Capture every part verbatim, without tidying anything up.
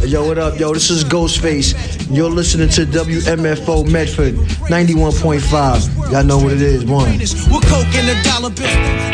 Yo, what up? Yo, this is Ghostface. You're listening to W M F O Medford ninety-one point five. Y'all know what it is. One. With coke and a dollar bill.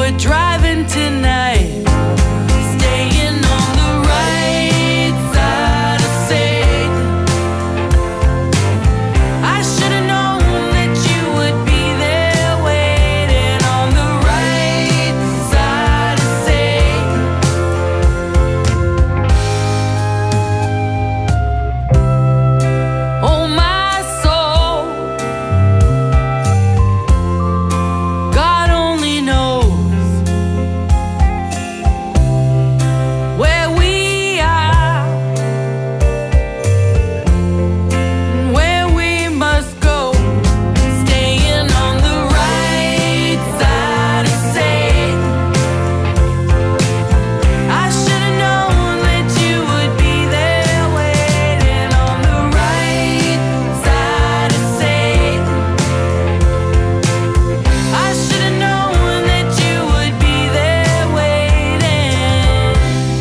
we're driving tonight, staying on the right side of Satan. I should have known that you would be there waiting on the right side of Satan. Oh, my soul, God only knows where we are and where we must go, staying on the right side of Satan. I should have known that you would be there waiting on the right side of Satan. I should have known that you would be there waiting.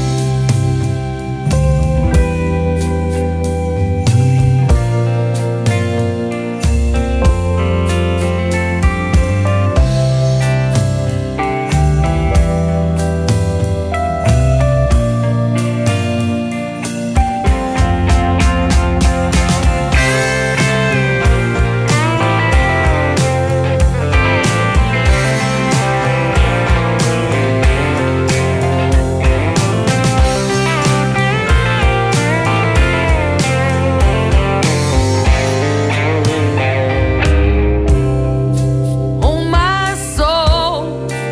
Oh, my soul,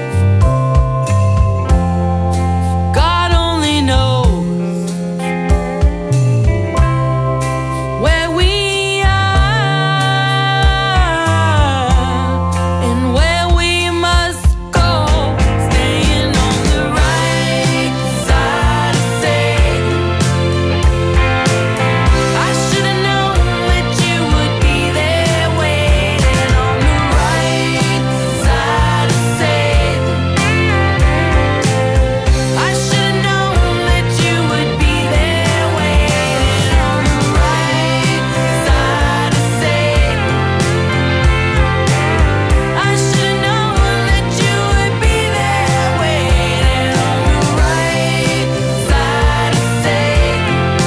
God only knows where we are and where we must go, staying on the right side of Satan. I should have known that you would be there waiting on the right side of Satan. I should have known that you would be there waiting on the right side of Satan. I should have known that you would be there waiting on the right side of Satan.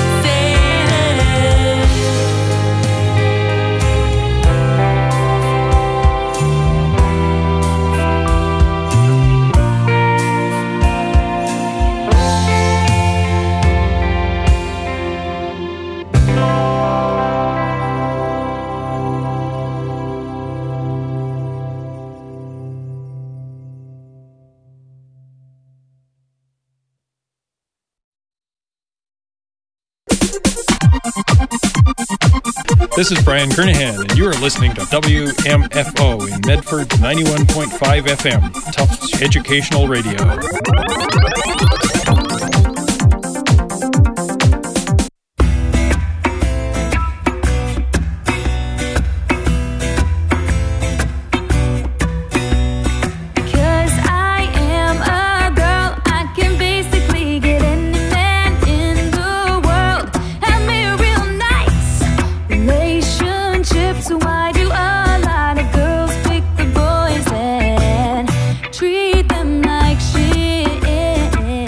This is Brian Kernahan, and you are listening to W M F O in Medford ninety-one point five F M, Tufts Educational Radio. Because I am a girl, I can basically get any man in the world. Have me real nice relationships. Why do a lot of girls pick the boys and treat them like shit?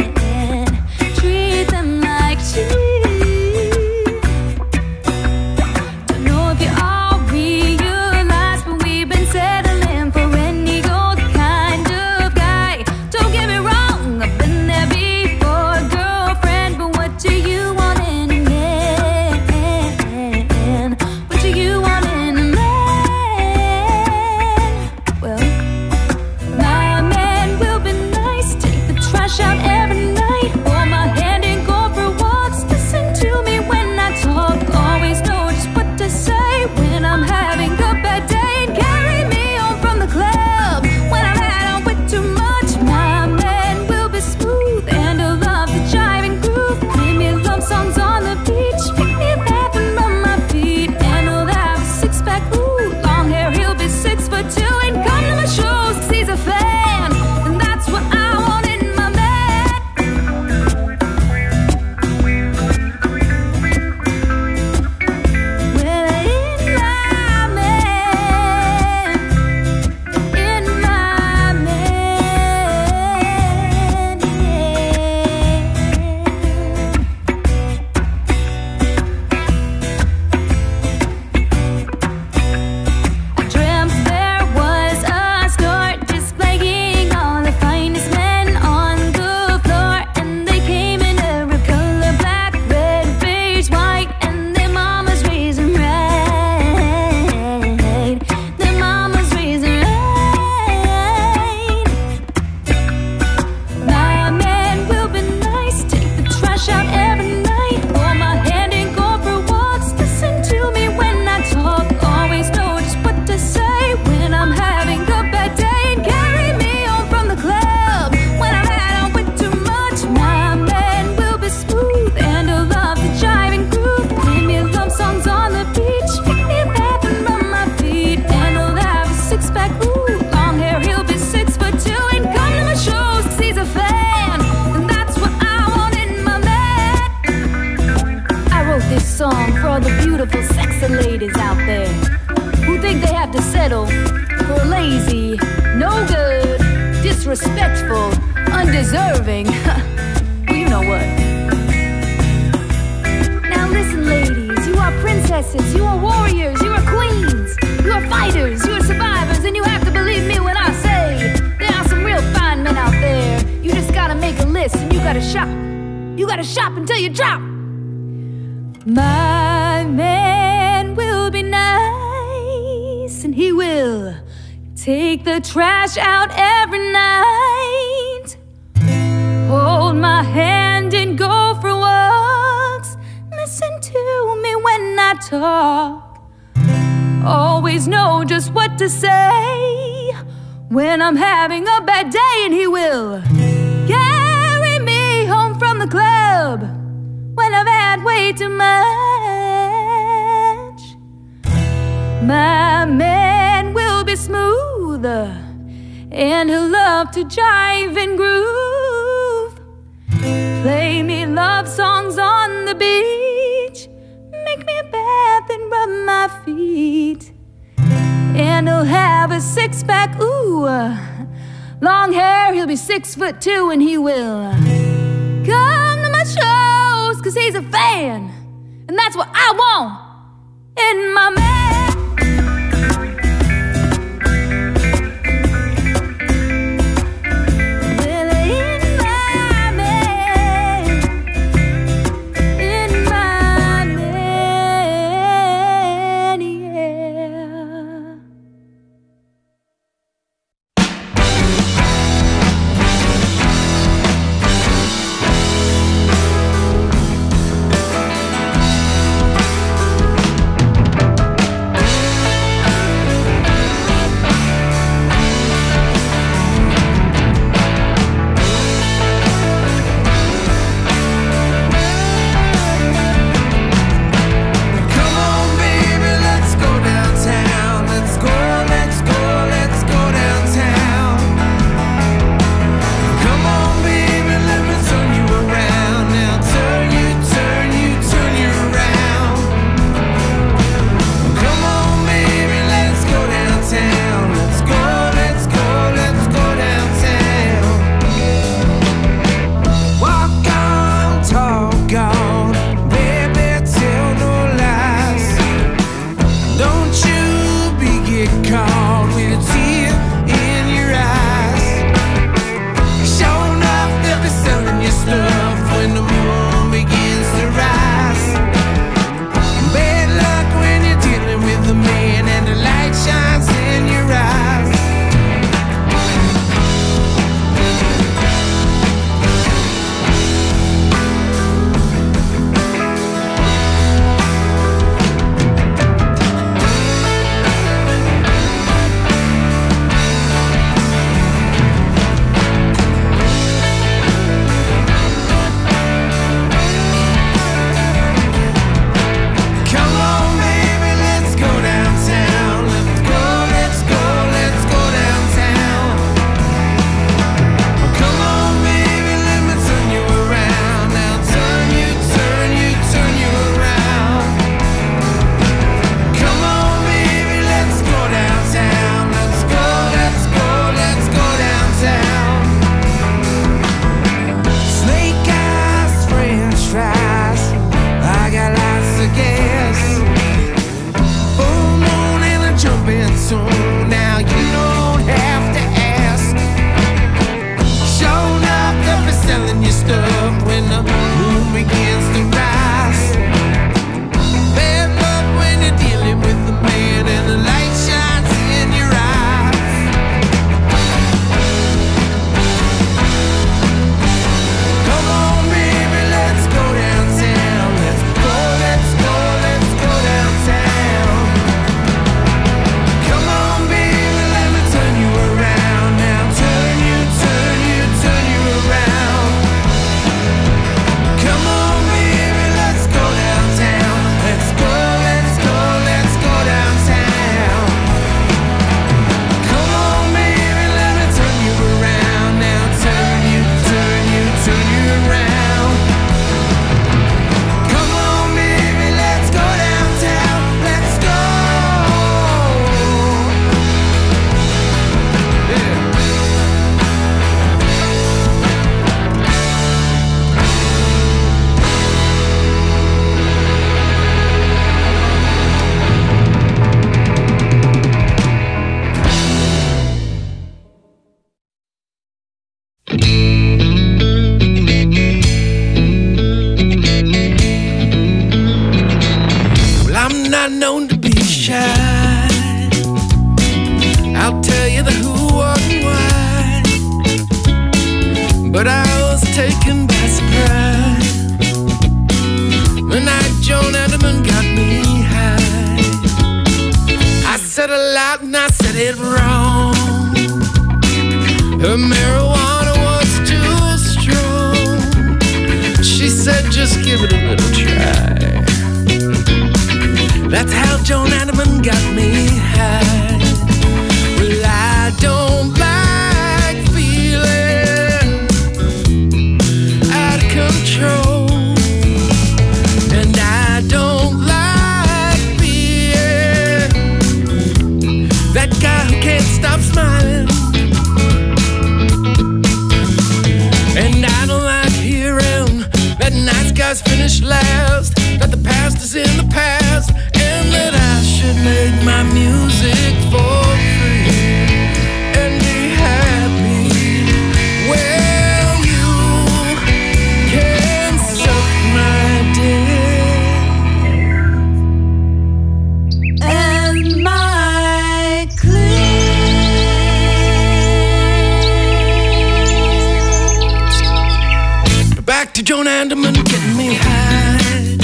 of ladies out there who think they have to settle for a lazy, no good, disrespectful, undeserving. Well, you know what? Now listen, ladies, you are princesses, you are warriors, you are queens, you are fighters, you are survivors, and you have to believe me when I say there are some real fine men out there. You just gotta make a list and you gotta shop. You gotta shop until you drop. My man will be nice, and he will take the trash out every night, hold my hand and go for walks, listen to me when I talk, always know just what to say when I'm having a bad day, and he will carry me home from the club when I've had way too much. My man will be smooth, and he'll love to jive and groove, play me love songs on the beach, make me a bath and rub my feet, and he'll have a six-pack, ooh, long hair, he'll be six foot two, and he will come to my shows, cause he's a fan, and that's what I want in my man. Well, in my man, in my man, yeah. known to be shy. I'll tell you the who, what, and why. But I was taken by surprise the night Joan Anderman got me high. I said it loud and I said it wrong. Her marijuana was too strong. She said just give it a little try. That's how Joan Anderman got me high. Well, I don't like feeling out of control, and I don't like being that guy who can't stop smiling. And I don't like hearing that nice guys finish last, that the past is in the past, and that I should make my music for free and be happy. Well, you can suck my dick And my clit. Back to Joan Anderman getting me high.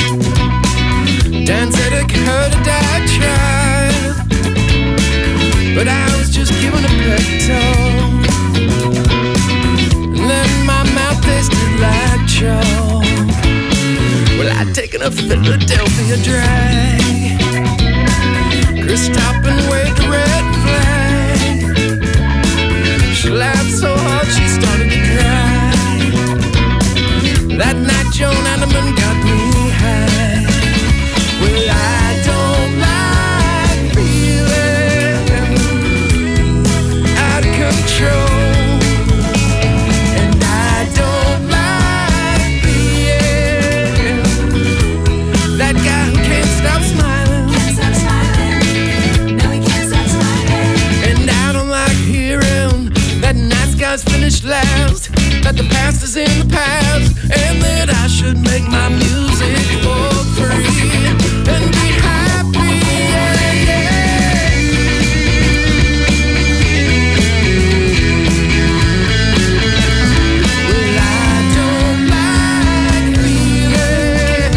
Dan said I heard a dad tried, but I was just giving a pep talk, and then my mouth tasted like chalk. Well, I'd taken a Philadelphia drag. Chris stopped and waved the red flag. She laughed so hard she started to cry. That night Joan Anderman got me high. Well, I don't like feeling out of control, and I don't like being that guy who can't stop smiling. Can't stop smiling. No, we can't stop smiling. And I don't like hearing that nice guys finish last, that the past is in the past, and that I should make my music for free and be happy. Yeah, yeah. Well, I don't like feeling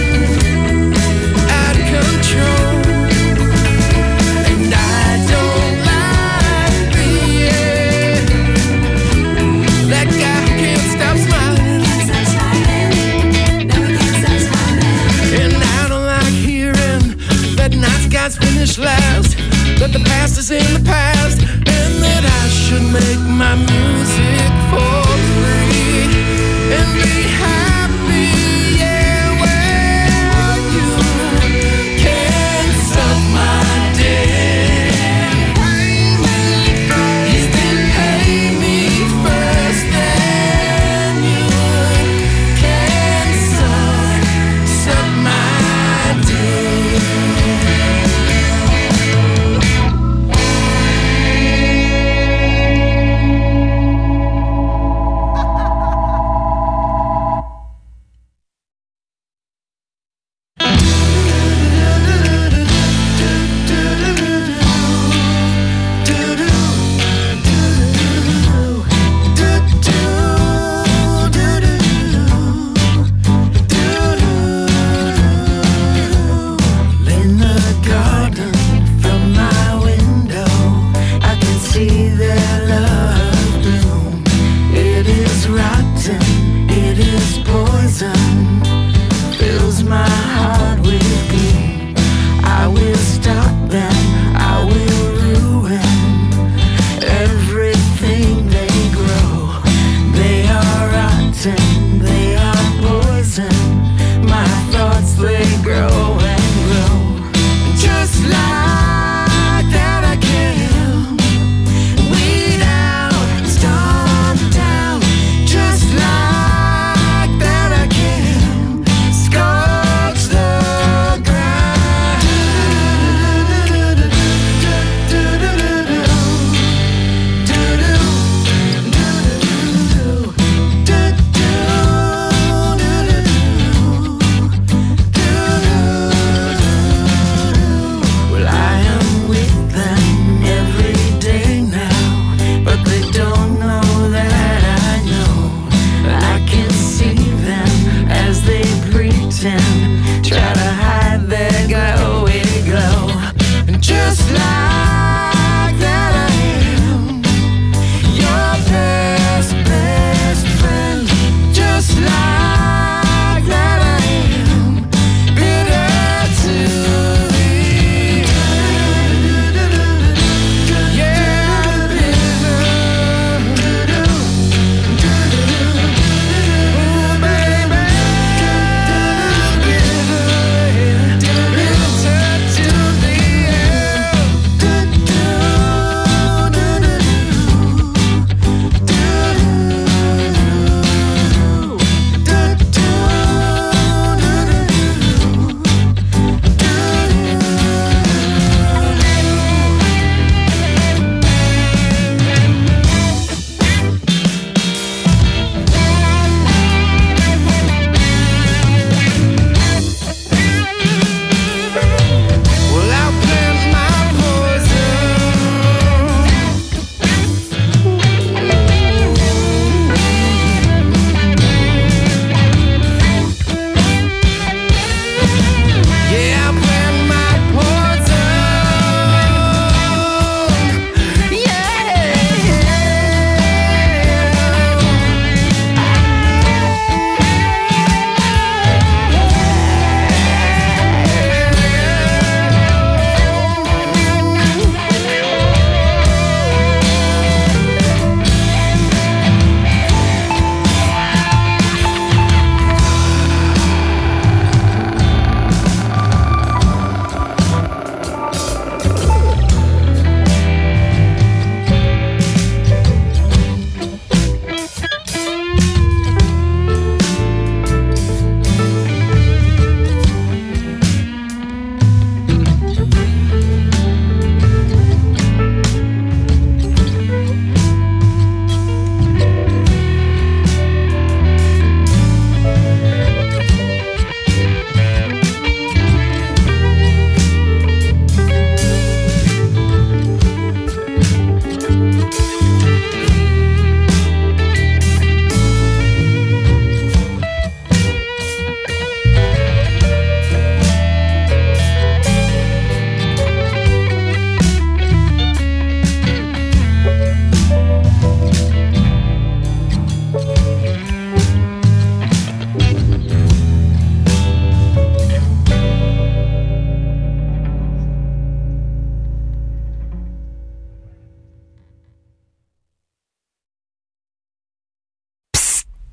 out of control, and I don't like being that guy who can't stop smiling. Can't stop smiling. No, we can't stop smiling. And I don't like hearing that nice guys finish last, that the past is in the past, and that I should make my music for free and be happy. Yeah, well, you can suck my dick. You can pay me first, then you can suck, suck my dick. In the garden from my window, I can see their love bloom. It is rotten, it is poison, fills my heart with gloom. I will stop them, I will ruin everything they grow. They are rotten, they are poison, my thoughts they grow and grow. Just like that I can weed out, stomp down. Just like that I can scorch the ground. Do-do-do-do-do.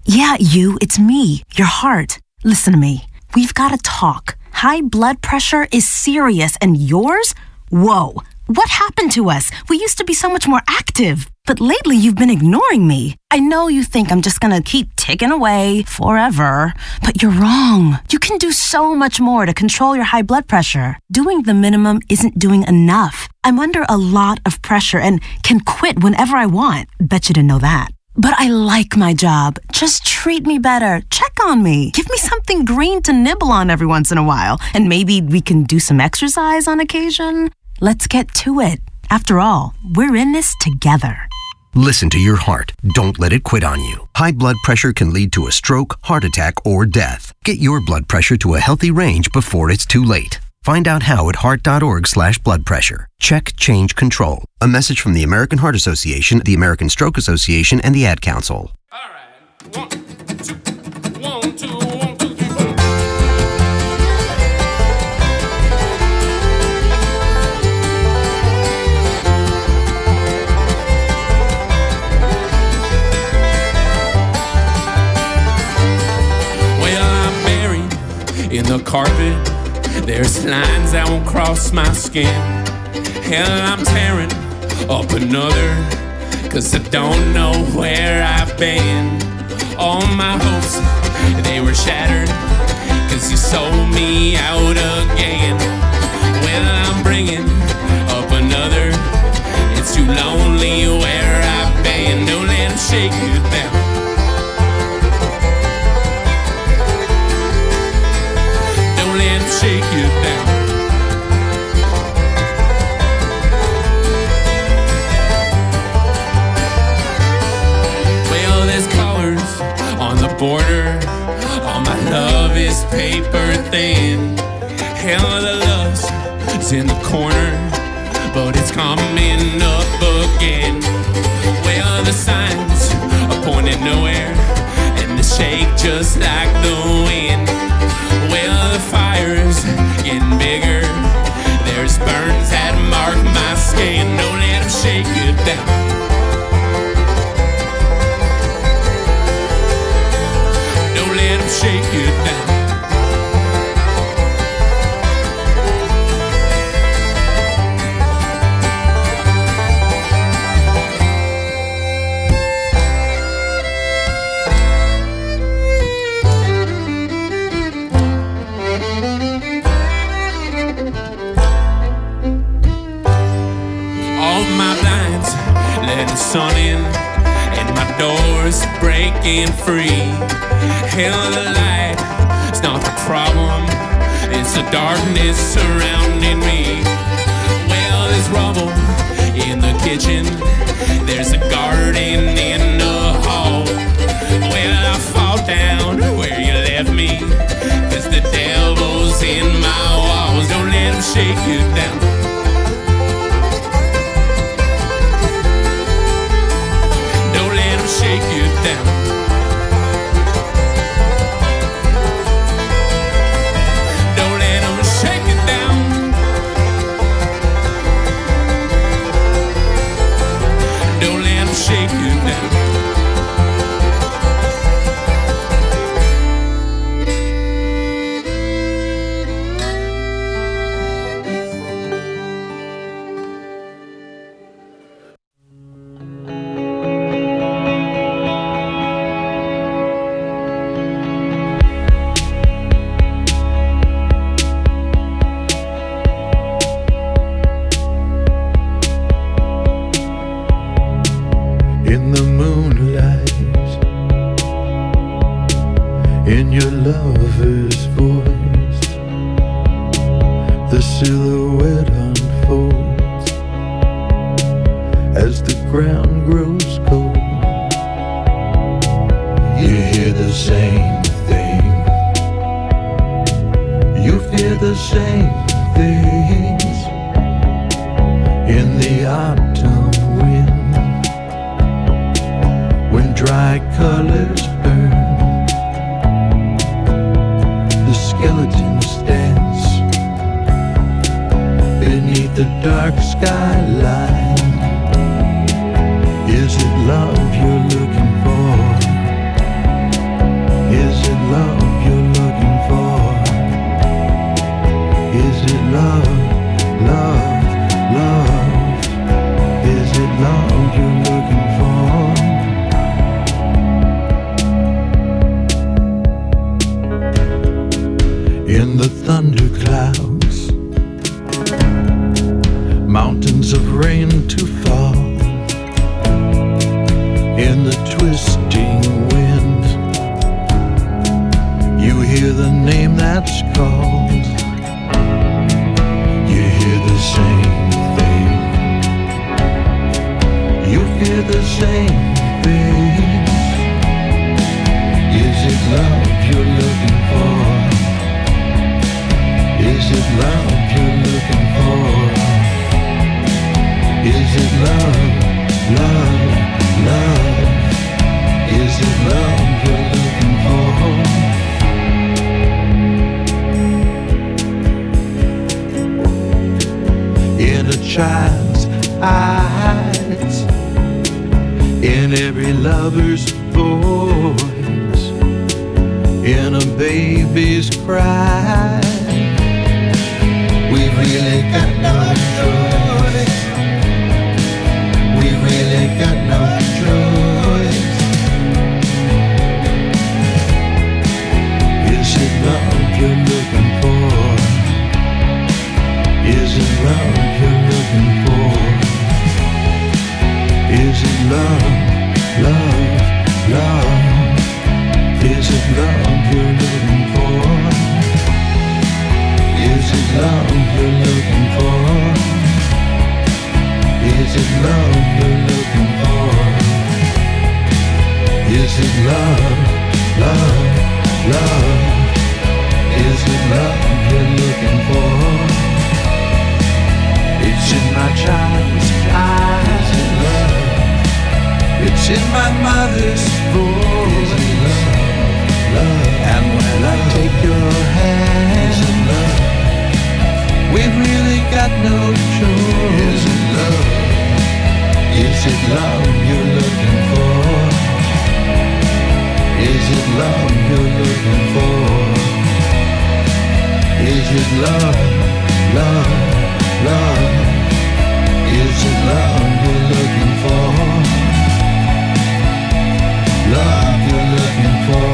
Yeah, you, it's me, your heart. Listen to me. We've got to talk. High blood pressure is serious, and yours? Whoa. What happened to us? We used to be so much more active. But lately, you've been ignoring me. I know you think I'm just gonna keep ticking away forever, but you're wrong. You can do so much more to control your high blood pressure. Doing the minimum isn't doing enough. I'm under a lot of pressure and can quit whenever I want. Bet you didn't know that. But I like my job. Just treat me better. Check on me. Give me something green to nibble on every once in a while. And maybe we can do some exercise on occasion. Let's get to it. After all, we're in this together. Listen to your heart. Don't let it quit on you. High blood pressure can lead to a stroke, heart attack, or death. Get your blood pressure to a healthy range before it's too late. Find out how at heart.org slash blood pressure. Check, change, control. A message from the American Heart Association, the American Stroke Association, and the Ad Council. All right. One, two, one, two, one, two, three, four. Well, I'm buried in the carpet. There's lines that won't cross my skin. Hell, I'm tearing up another, cause I don't know where I've been. All my hopes, they were shattered, cause you sold me out again. Well, I'm bringing up another. It's too lonely where I've been. Don't let them shake you down. Don't let them shake you down. Well, there's colors on the border. All my love is paper thin. Hell, the love's in the corner, but it's coming up again. Well, the signs are pointing nowhere, and they shake just like the wind. Well, the fire's getting bigger. There's burns that mark my skin. Don't let them shake you down. Don't let them shake you down. Sun in and my door's breaking free. Hell, the light, it's not the problem, it's the darkness surrounding me. Well, there's rubble in the kitchen, there's a garden in the hall. Well, I fall down where you left me, cause the devil's in my walls. Don't let him shake you down. Shake you down. Don't let them shake you down. Don't let them shake you down. In the moonlight, in your lover's voice, the silhouette unfolds as the ground grows cold. You hear the same thing, you fear the same things in the autumn wind. When dry colors burn, the skeletons dance beneath the dark skyline. Is it love you're looking for? in the thunder clouds, mountains of rain to fall, in the twisting wind, you hear the name that's called, you hear the same thing, you hear the same thing. Is it love you're looking for? Is it love you're looking for? Is it love, love, love? Is it love you're looking for? In a child's eyes, in every lover's voice, in a baby's cry, we've really got no choice. We've really got no choice. Is it love you're looking for? Is it love you're looking for? Is it love, love, love? Is it love you're looking for? Is it love you're looking for? Is it love you're looking for? Is it love, love, love? Is it love you're looking for? It's in my child's eyes. Is it love? It's in my mother's voice. Is it love, love? And when I take your hand, is it love? We've really got no choice. Is it love? Is it love you're looking for? Is it love you're looking for? Is it love, love, love? Is it love you're looking for? Love you're looking for?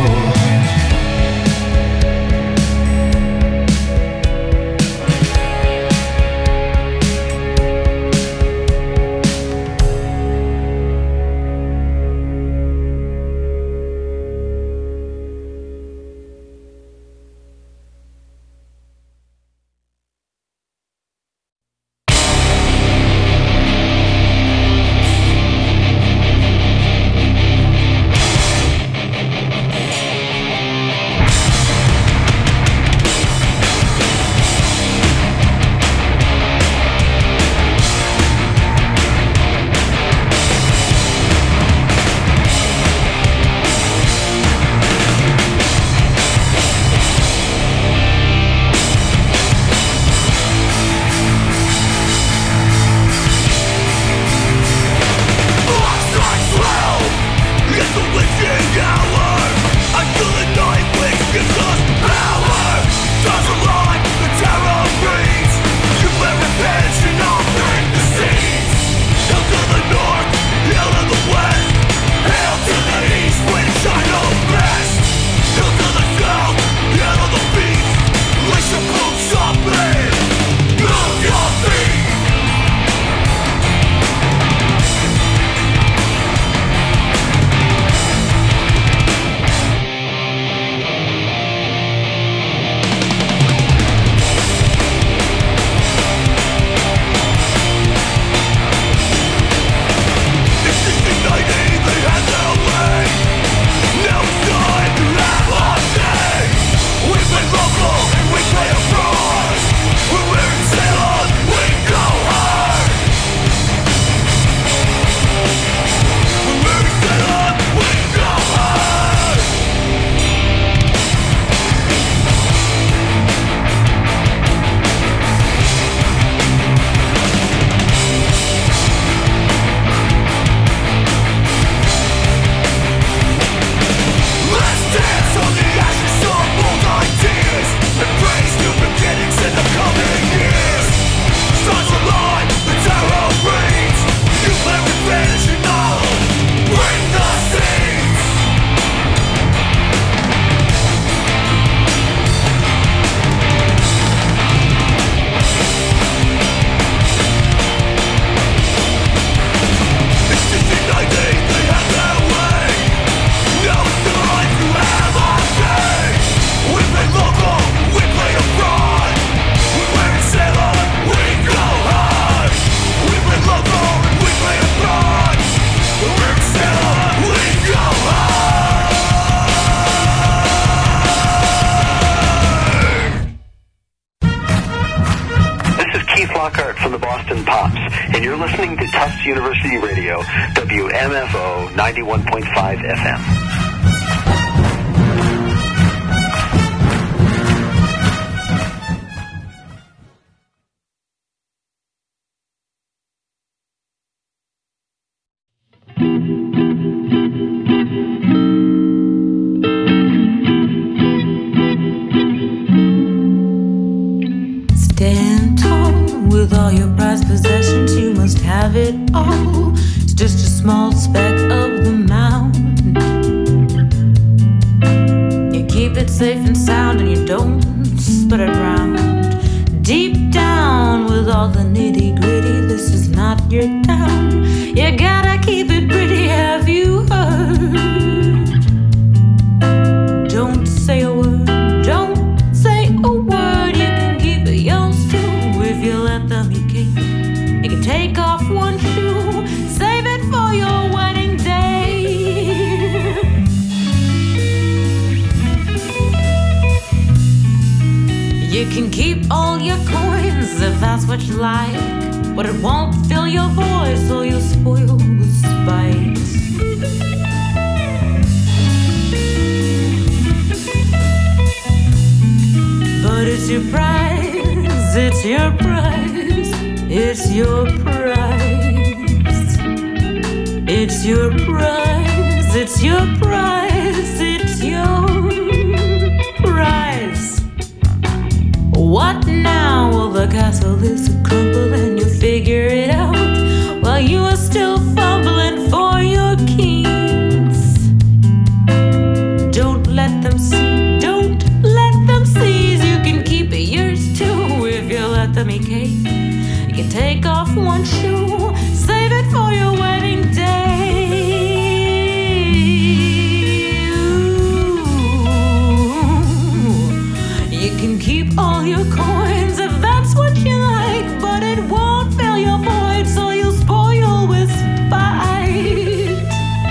Boston Pops, and you're listening to Tufts University Radio, W M F O ninety-one point five F M. Stand tall with all your prized possessions. You must have it all. It's just a small speck of the mountain. You keep it safe and sound, and you don't spread it around. Deep down with all the nitty gritty, this is not your town. You gotta keep it pretty. Have you heard? Don't say a word. Don't say a word. You can keep it yours too if you let them. You can. You can take off one shoe. Save it for your wedding day. You can keep all your coins if that's what you like, but it won't fill your voice or you'll spoil with spite. But it's your prize, it's your prize, it's your prize. It's your prize, it's your prize, it's your prize. What now? Well, the castle is a crumble and you figure it out while you are still fumbling for your keys. Don't let them see, don't let them seize. You can keep it yours too if you let them eat cake. You can take off one shoe, save it for your wedding day. You can keep all your coins if that's what you like, but it won't fill your void, so you'll spoil with spite.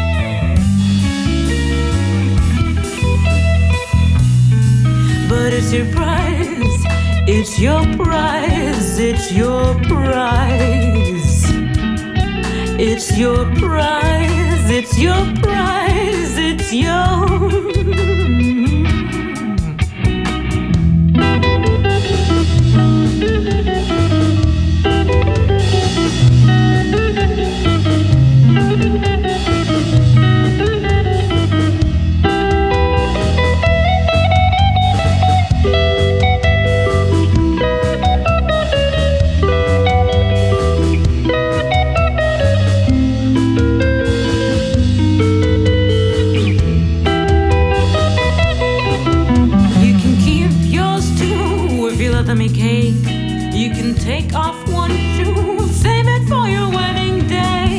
But it's your prize, it's your prize, it's your prize. It's your prize, it's your prize, it's your. You can take off one shoe, save it for your wedding day.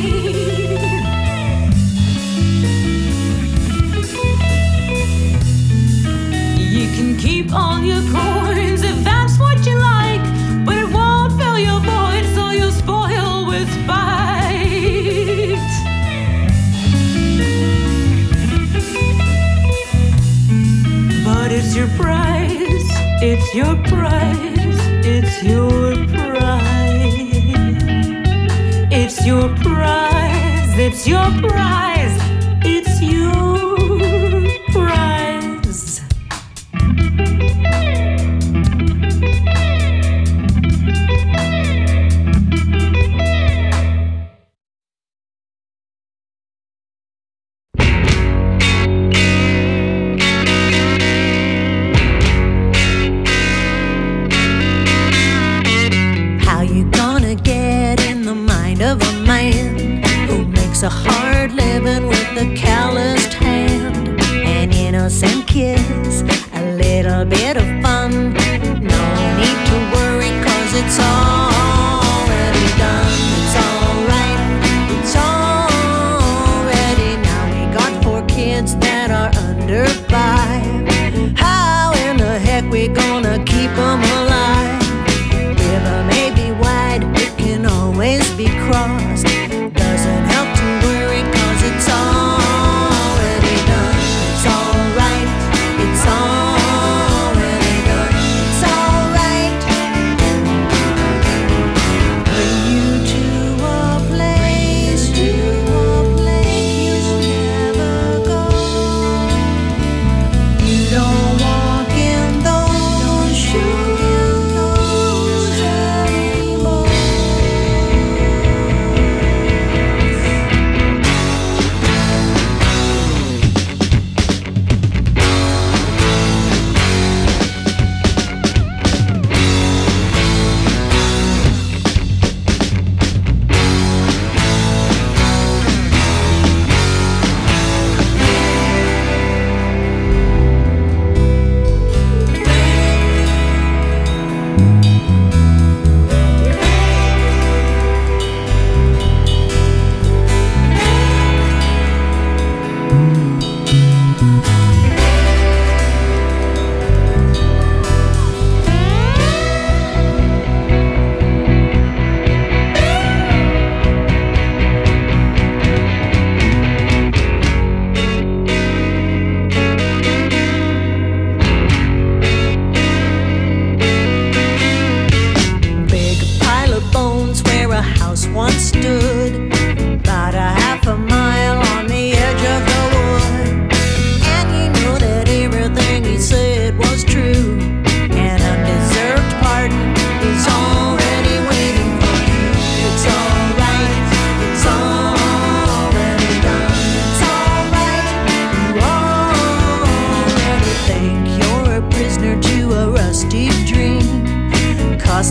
You can keep all your coins if that's what you like, but it won't fill your void, so you'll spoil with spite. But it's your prize, it's your prize. It's your prize. It's your prize. It's your prize. It's your prize. A hard living with a calloused hand, an innocent kiss, a little bit of fun. No need to worry, cause it's already done. It's alright, it's already now. We got four kids that are under five. How in the heck we gonna keep them alive? River may be wide, it can always be crossed. Doesn't help to worry, cause it's already done. It's alright, it's already done. It's alright.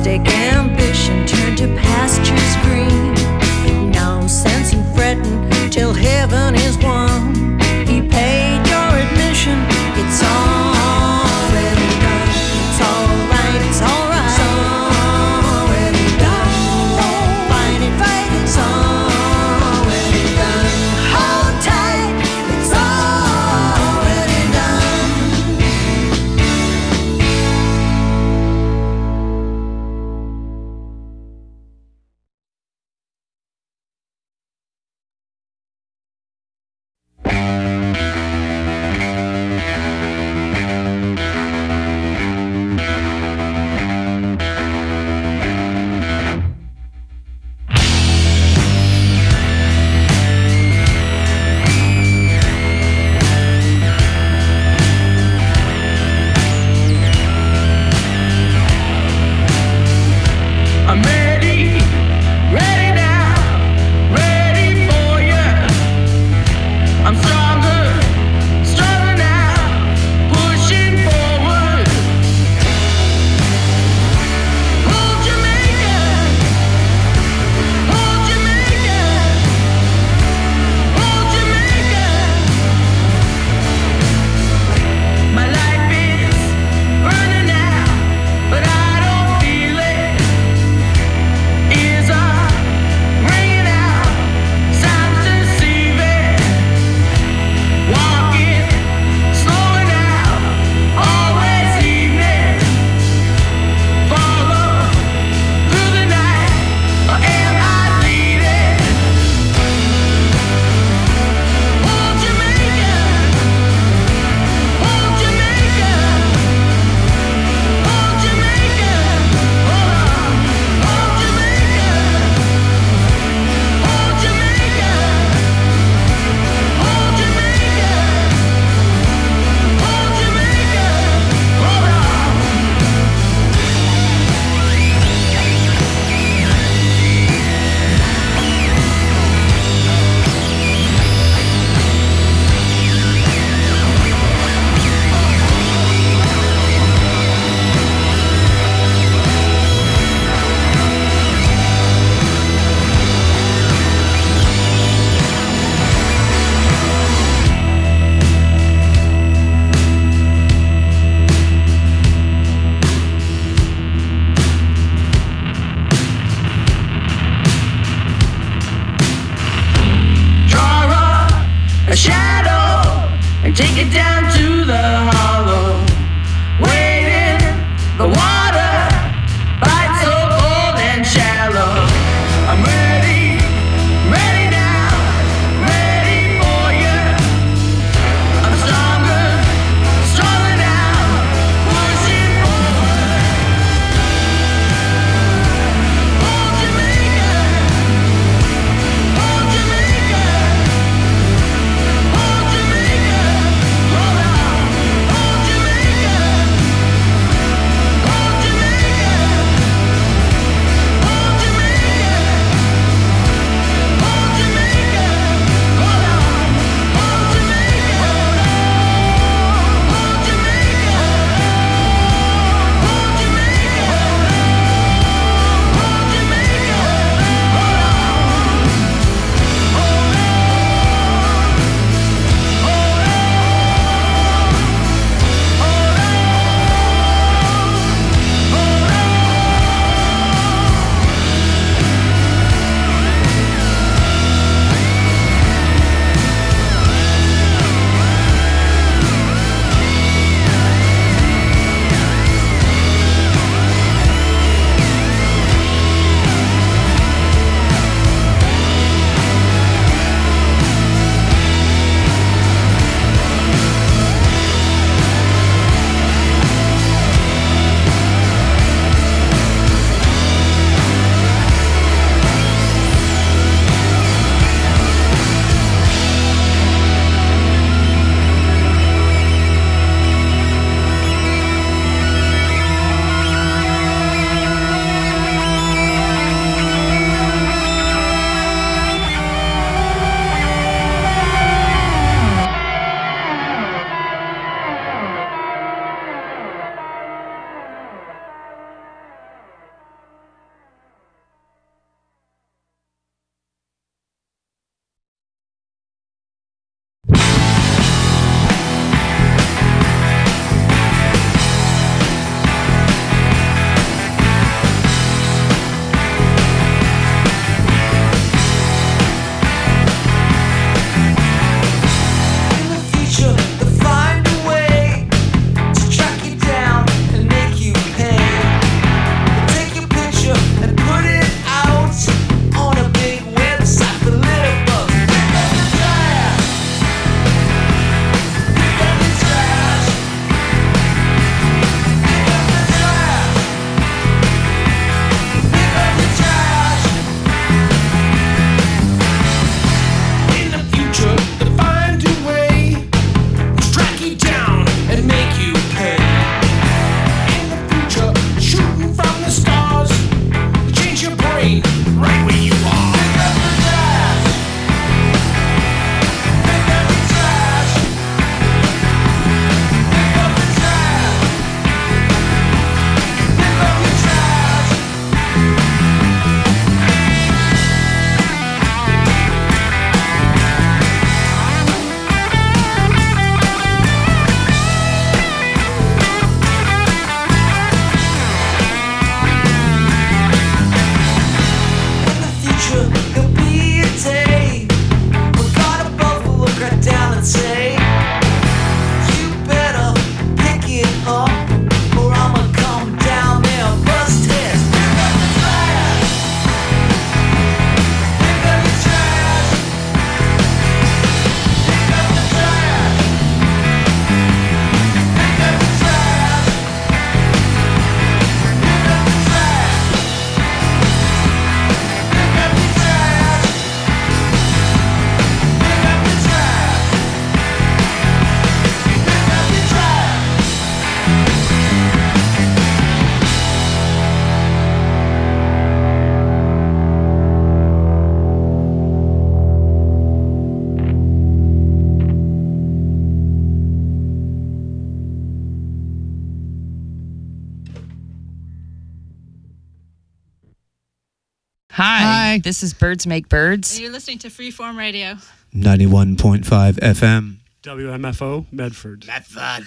Stake ambition turned to pastures green. No sense in fretting till heaven is won. He paid your admission, it's already done. It's alright, it's alright. It's already done. Don't fight it, fight it. It's already done. Hold tight, it's already done. I'm ready, ready now, ready for you. I'm stronger, stronger now, pushing forward. Hold Jamaica, hold Jamaica, hold Jamaica. My life is burning now, but I don't feel it. Ears are ringing out, sounds deceiving. Walking, slowing down, always evening. Follow through the night, or am I leading? Hold Jamaica, hold Jamaica, hold Jamaica, hold on, hold Jamaica, hold Jamaica, hold Jamaica, hold Jamaica, hold on. Draw a, a shadow and take it down to the hollow. Wade in the water, bite so cold and shallow. I'm ready, ready now, ready for you. I'm stronger, stronger now, pushing forward. Hold Jamaica, hold Jamaica, hold Jamaica, hold on. Hi, this is Birds Make Birds. And you're listening to Freeform Radio. ninety-one point five F M. W M F O, Medford. Medford.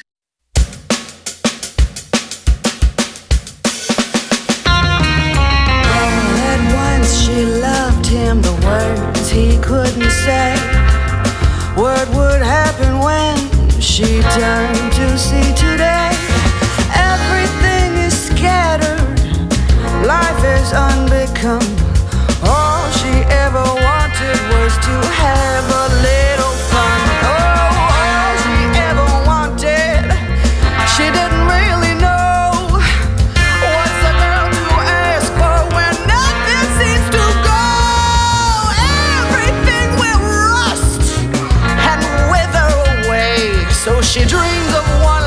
At once she loved him, the words he couldn't say. What would happen when she turned to see today? Everything is scattered, life is unbecome. All she ever wanted was to have a little fun. Oh, all she ever wanted, she didn't really know. What's a girl to ask for when nothing seems to go? Everything will rust and wither away. So she dreams of one